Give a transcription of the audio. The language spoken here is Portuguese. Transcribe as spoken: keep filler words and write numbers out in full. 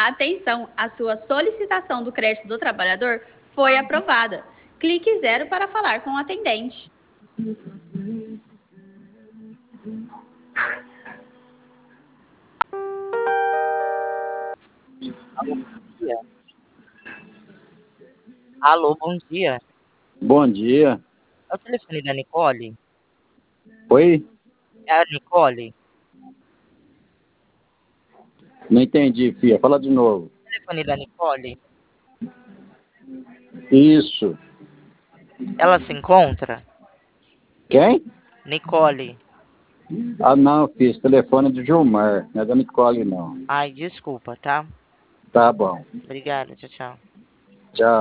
Atenção, a sua solicitação do crédito do trabalhador foi aprovada. Clique zero para falar com o atendente. Alô, bom dia. Alô, bom dia. Bom dia. É o telefone da Nicole? Oi? É a Nicole? Não entendi, filha. Fala de novo. O telefone da Nicole? Isso. Ela se encontra? Quem? Nicole. Ah, não, filho. Esse telefone é do Gilmar. Não é da Nicole, não. Ai, desculpa, tá? Tá bom. Obrigada, tchau, tchau. Tchau.